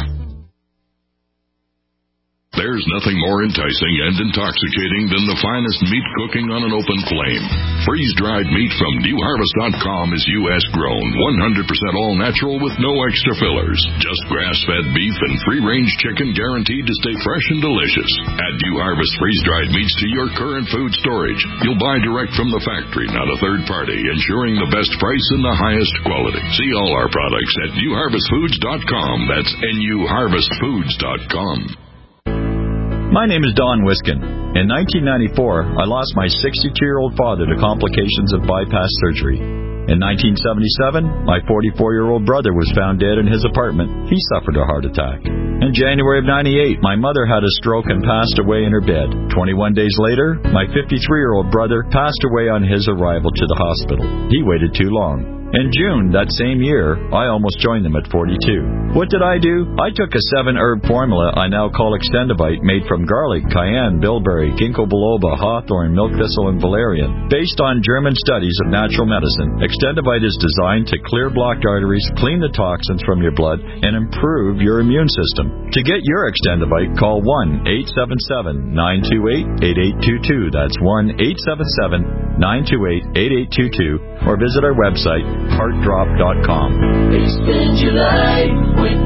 There's nothing more enticing and intoxicating than the finest meat cooking on an open flame. Freeze-dried meat from new harvest dot com is U S grown, one hundred percent all natural with no extra fillers. Just grass-fed beef and free-range chicken guaranteed to stay fresh and delicious. Add New Harvest freeze-dried meats to your current food storage. You'll buy direct from the factory, not a third party, ensuring the best price and the highest quality. See all our products at new harvest foods dot com. That's N U harvest foods dot com. My name is Don Wiskin. In nineteen ninety-four, I lost my sixty-two-year-old father to complications of bypass surgery. In nineteen seventy-seven, my forty-four-year-old brother was found dead in his apartment. He suffered a heart attack. In January of ninety-eight, my mother had a stroke and passed away in her bed. twenty-one days later, my fifty-three-year-old brother passed away on his arrival to the hospital. He waited too long. In June that same year, I almost joined them at forty-two. What did I do? I took a seven-herb formula I now call Extendivite, made from garlic, cayenne, bilberry, ginkgo biloba, hawthorn, milk thistle, and valerian. Based on German studies of natural medicine, Extendivite is designed to clear blocked arteries, clean the toxins from your blood, and improve your immune system. To get your Extendivite, call one eight seven seven, nine two eight, eight eight two two. That's one eight seven seven, nine two eight, eight eight two two, or visit our website, heart drop dot com. Extend your life with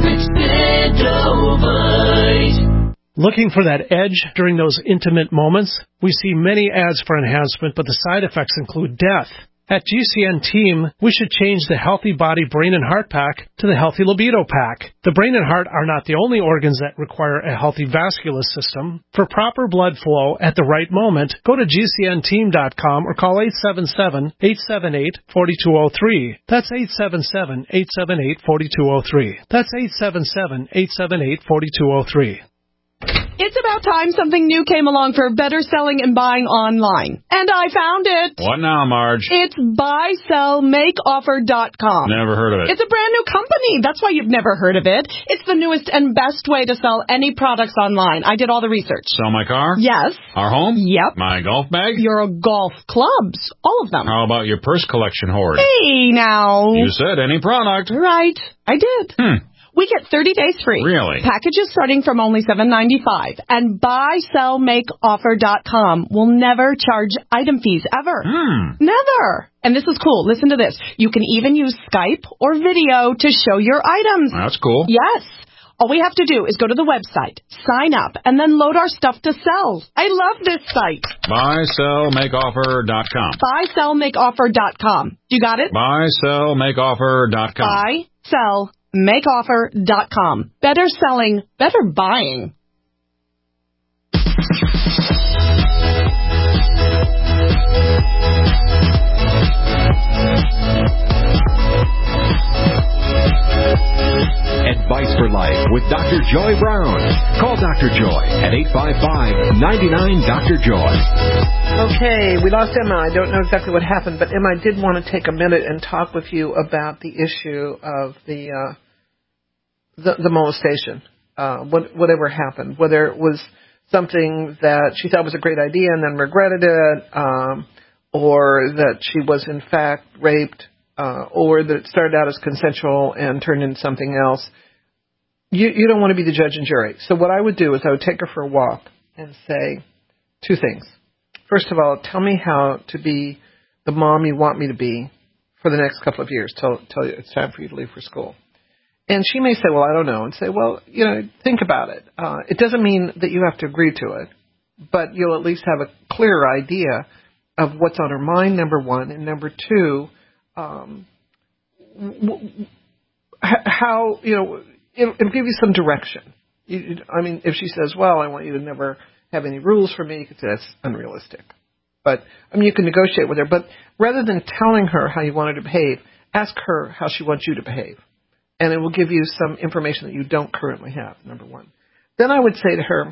Extendivite. Looking for that edge during those intimate moments? We see many ads for enhancement, but the side effects include death. At G C N Team, we should change the Healthy Body, Brain, and Heart Pack to the Healthy Libido Pack. The brain and heart are not the only organs that require a healthy vascular system. For proper blood flow at the right moment, go to G C N team dot com or call eight seven seven, eight seven eight, four two zero three. That's eight seven seven, eight seven eight, four two zero three. That's eight seven seven, eight seven eight, four two zero three. It's about time something new came along for better selling and buying online. And I found it. What now, Marge? It's buy sell make offer dot com. Never heard of it. It's a brand new company. That's why you've never heard of it. It's the newest and best way to sell any products online. I did all the research. Sell my car? Yes. Our home? Yep. My golf bag? Your golf clubs. All of them. How about your purse collection hoard? Hey, now. You said any product. Right. I did. Hmm. We get thirty days free. Really? Packages starting from only seven ninety-five. And buy sell make offer dot com will never charge item fees ever. Hmm. Never. And this is cool. Listen to this. You can even use Skype or video to show your items. That's cool. Yes. All we have to do is go to the website, sign up, and then load our stuff to sell. I love this site. buy sell make offer dot com. buy sell make offer dot com. You got it? buy sell make offer dot com. buy sell make offer dot com. Better selling, better buying. Advice for Life with Doctor Joy Brown. Call Doctor Joy at eight five five, nine nine, Doctor Joy. Okay, we lost Emma. I don't know exactly what happened, but Emma, I did want to take a minute and talk with you about the issue of the uh, the, the molestation, uh, what, whatever happened, whether it was something that she thought was a great idea and then regretted it, um, or that she was in fact raped, uh, or that it started out as consensual and turned into something else. You, you don't want to be the judge and jury. So what I would do is I would take her for a walk and say two things. First of all, tell me how to be the mom you want me to be for the next couple of years till, till it's time for you to leave for school. And she may say, well, I don't know, and say, well, you know, think about it. Uh, it doesn't mean that you have to agree to it, but you'll at least have a clear idea of what's on her mind, number one, and number two, um, w- how, you know, it'll, it'll give you some direction. You, I mean, if she says, well, I want you to never have any rules for me, you could say that's unrealistic. But, I mean, you can negotiate with her, but rather than telling her how you want her to behave, ask her how she wants you to behave. And it will give you some information that you don't currently have, number one. Then I would say to her,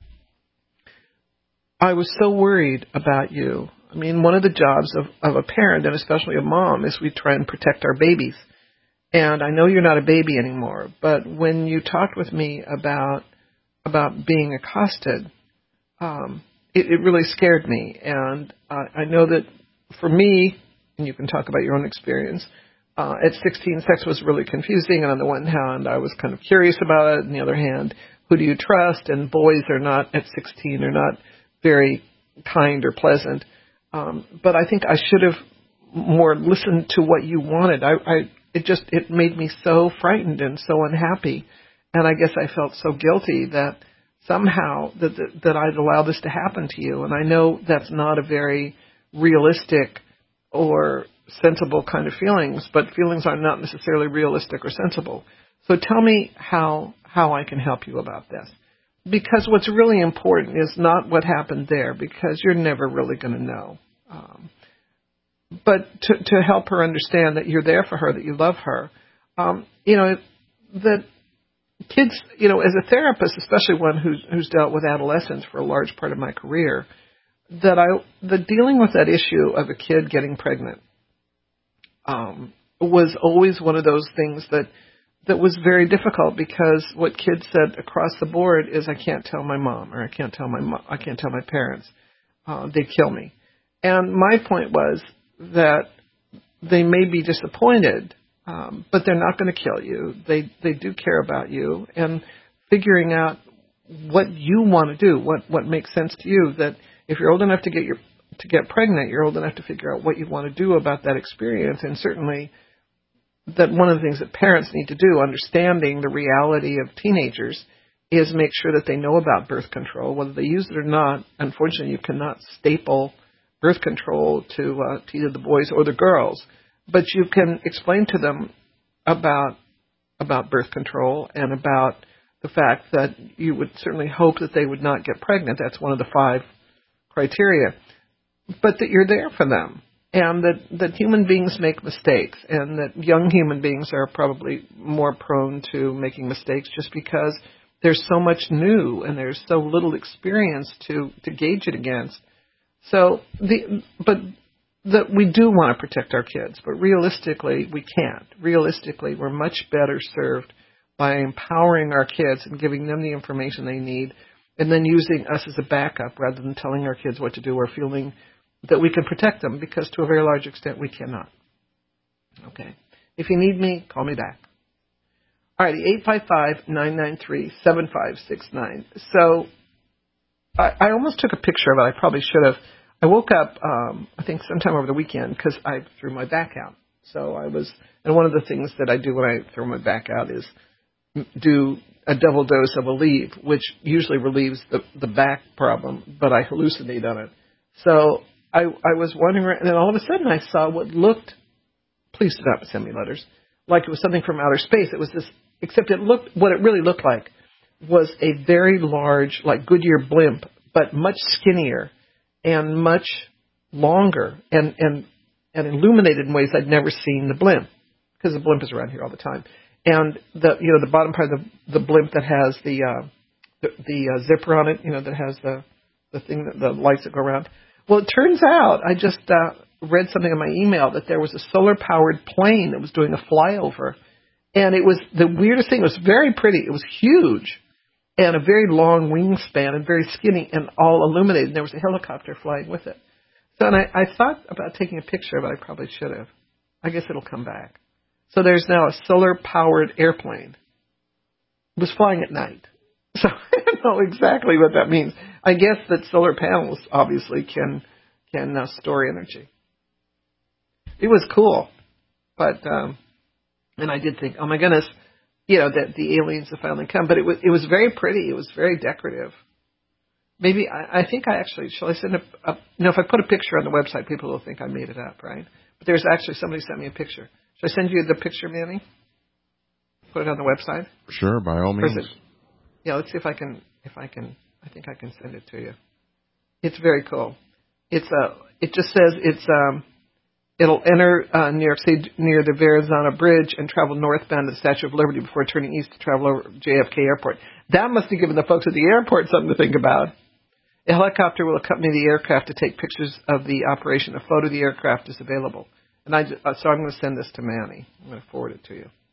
I was so worried about you. I mean, one of the jobs of, of a parent, and especially a mom, is we try and protect our babies. And I know you're not a baby anymore, but when you talked with me about about being accosted, um, it, it really scared me. And uh, I know that for me, and you can talk about your own experience, uh, at sixteen, sex was really confusing. And on the one hand, I was kind of curious about it. On the other hand, who do you trust? And boys are not, at sixteen, are not very kind or pleasant. Um, but I think I should have more listened to what you wanted. I, I it just, it made me so frightened and so unhappy. And I guess I felt so guilty that somehow that, that, that I'd allow this to happen to you. And I know that's not a very realistic or sensible kind of feelings, but feelings are not necessarily realistic or sensible. So tell me how, how I can help you about this. Because what's really important is not what happened there, because you're never really going to know. Um, but to, to help her understand that you're there for her, that you love her. Um, you know, that kids, you know, as a therapist, especially one who's, who's dealt with adolescents for a large part of my career, that I, the dealing with that issue of a kid getting pregnant, um, was always one of those things that, that was very difficult, because what kids said across the board is, I can't tell my mom, or I can't tell my mo- I can't tell my parents. Uh, they'd kill me. And my point was that they may be disappointed, um, but they're not going to kill you. They they do care about you, and figuring out what you want to do, what what makes sense to you. That if you're old enough to get your to get pregnant, you're old enough to figure out what you want to do about that experience, and certainly that one of the things that parents need to do, understanding the reality of teenagers, is make sure that they know about birth control, whether they use it or not. Unfortunately, you cannot staple birth control to, uh, to either the boys or the girls, but you can explain to them about about birth control and about the fact that you would certainly hope that they would not get pregnant. That's one of the five criteria, but that you're there for them. And that, that human beings make mistakes, and that young human beings are probably more prone to making mistakes just because there's so much new and there's so little experience to, to gauge it against. So, the, but that we do want to protect our kids, but realistically, we can't. Realistically, we're much better served by empowering our kids and giving them the information they need, and then using us as a backup rather than telling our kids what to do or feeling that we can protect them, because to a very large extent we cannot. Okay. If you need me, call me back. All righty, eight five five, nine nine three, seven five six nine. So I, I almost took a picture of it. I probably should have. I woke up, um, I think sometime over the weekend, because I threw my back out. So I was, and one of the things that I do when I throw my back out is do a double dose of Aleve, which usually relieves the, the back problem, but I hallucinate on it. So I, I was wondering, and then all of a sudden I saw what looked, please do not send me letters, like it was something from outer space. It was this, except it looked, what it really looked like was a very large, like Goodyear blimp, but much skinnier and much longer and, and, and illuminated in ways I'd never seen the blimp, because the blimp is around here all the time. And the, you know, the bottom part of the, the blimp that has the, uh, the, the uh, zipper on it, you know, that has the, the thing, that, the lights that go around. Well, it turns out, I just uh, read something in my email that there was a solar-powered plane that was doing a flyover. And it was the weirdest thing. It was very pretty. It was huge and a very long wingspan and very skinny and all illuminated. And there was a helicopter flying with it. So and I, I thought about taking a picture of it. I probably should have. I guess it'll come back. So there's now a solar-powered airplane. It was flying at night. So I don't know exactly what that means. I guess that solar panels obviously can can uh, store energy. It was cool, but um, and I did think, oh my goodness, you know, that the aliens have finally come. But it was it was very pretty. It was very decorative. Maybe I, I think I actually shall I send a, a you know if I put a picture on the website, people will think I made it up, right? But there's actually somebody sent me a picture. Should I send you the picture, Manny? Put it on the website. Sure, by all means. Yeah, let's see if I can, if I can, I think I can send it to you. It's very cool. It's a, it just says it's, um, it'll enter uh, New York City near the Verrazano Bridge and travel northbound to the Statue of Liberty before turning east to travel over J F K Airport. That must have given the folks at the airport something to think about. A helicopter will accompany the aircraft to take pictures of the operation. A photo of the aircraft is available. And I, just, so I'm going to send this to Manny. I'm going to forward it to you.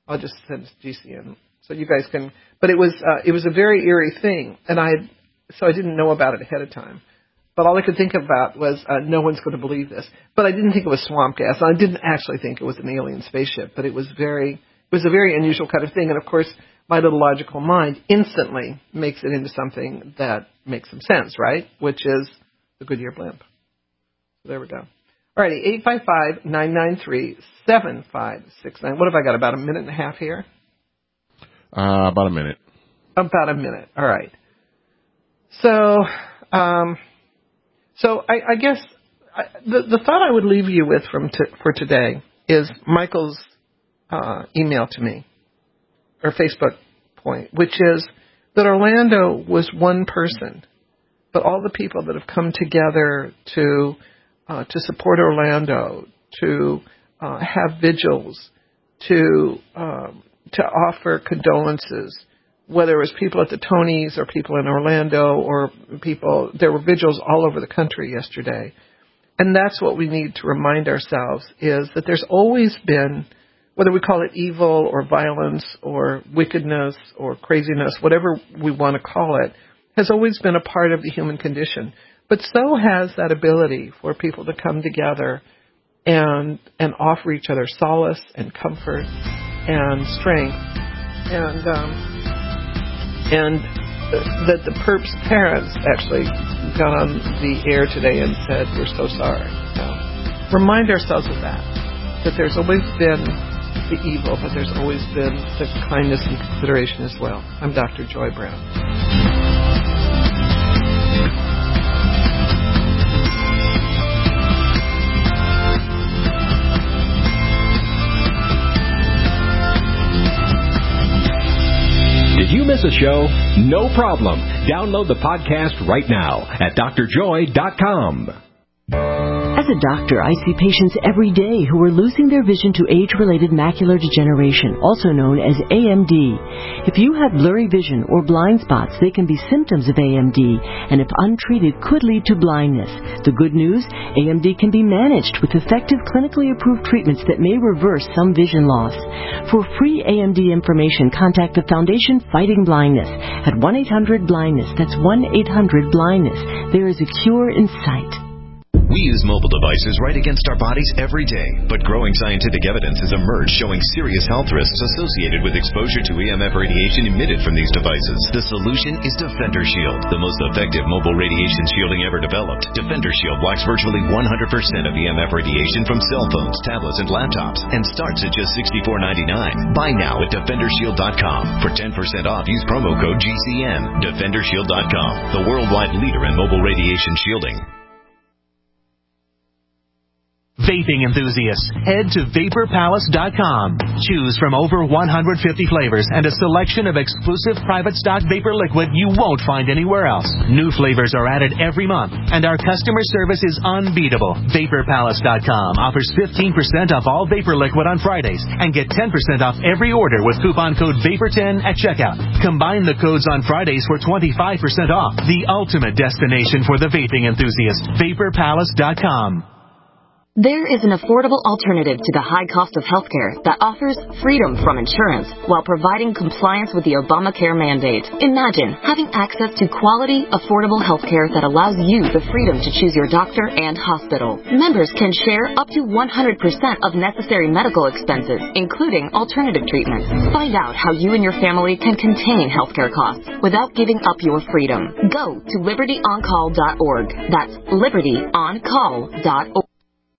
I'll just send it to G C N so you guys can. But it was uh, it was a very eerie thing, and I so I didn't know about it ahead of time. But all I could think about was uh, no one's going to believe this. But I didn't think it was swamp gas. And I didn't actually think it was an alien spaceship. But it was very it was a very unusual kind of thing. And of course, my little logical mind instantly makes it into something that makes some sense, right? Which is the Goodyear blimp. So there we go. All righty, eight five five, nine nine three, seven five six nine. What have I got, about a minute and a half here? Uh, about a minute. About a minute. All right. So, um, so I, I guess I, the, the thought I would leave you with from t- for today is Michael's uh, email to me, or Facebook point, which is that Orlando was one person, but all the people that have come together to uh, to support Orlando, to uh, have vigils, to um, to offer condolences, whether it was people at the Tonys or people in Orlando or people, there were vigils all over the country yesterday. And that's what we need to remind ourselves, is that there's always been, whether we call it evil or violence or wickedness or craziness, whatever we want to call it, has always been a part of the human condition. But so has that ability for people to come together and and offer each other solace and comfort and strength. And um, and that the perp's parents actually got on the air today and said, "We're so sorry." Now, remind ourselves of that, that there's always been the evil, but there's always been the kindness and consideration as well. I'm Doctor Joy Brown. Did you miss a show? No problem. Download the podcast right now at d r joy dot com. As a doctor, I see patients every day who are losing their vision to age-related macular degeneration, also known as A M D. If you have blurry vision or blind spots, they can be symptoms of A M D, and if untreated, could lead to blindness. The good news, A M D can be managed with effective clinically approved treatments that may reverse some vision loss. For free A M D information, contact the Foundation Fighting Blindness at one eight hundred blindness. That's one eight hundred blindness. There is a cure in sight. We use mobile devices right against our bodies every day, but growing scientific evidence has emerged showing serious health risks associated with exposure to E M F radiation emitted from these devices. The solution is Defender Shield, the most effective mobile radiation shielding ever developed. Defender Shield blocks virtually one hundred percent of E M F radiation from cell phones, tablets, and laptops, and starts at just sixty-four ninety-nine. Buy now at defender shield dot com. For ten percent off, use promo code G C N. defender shield dot com, the worldwide leader in mobile radiation shielding. Vaping enthusiasts, head to vapor palace dot com. Choose from over one hundred fifty flavors and a selection of exclusive private stock vapor liquid you won't find anywhere else. New flavors are added every month, and our customer service is unbeatable. vapor palace dot com offers fifteen percent off all vapor liquid on Fridays and get ten percent off every order with coupon code vapor ten at checkout. Combine the codes on Fridays for twenty-five percent off. The ultimate destination for the vaping enthusiast. vapor palace dot com. There is an affordable alternative to the high cost of healthcare that offers freedom from insurance while providing compliance with the Obamacare mandate. Imagine having access to quality, affordable healthcare that allows you the freedom to choose your doctor and hospital. Members can share up to one hundred percent of necessary medical expenses, including alternative treatments. Find out how you and your family can contain healthcare costs without giving up your freedom. Go to liberty on call dot org. That's liberty on call dot org.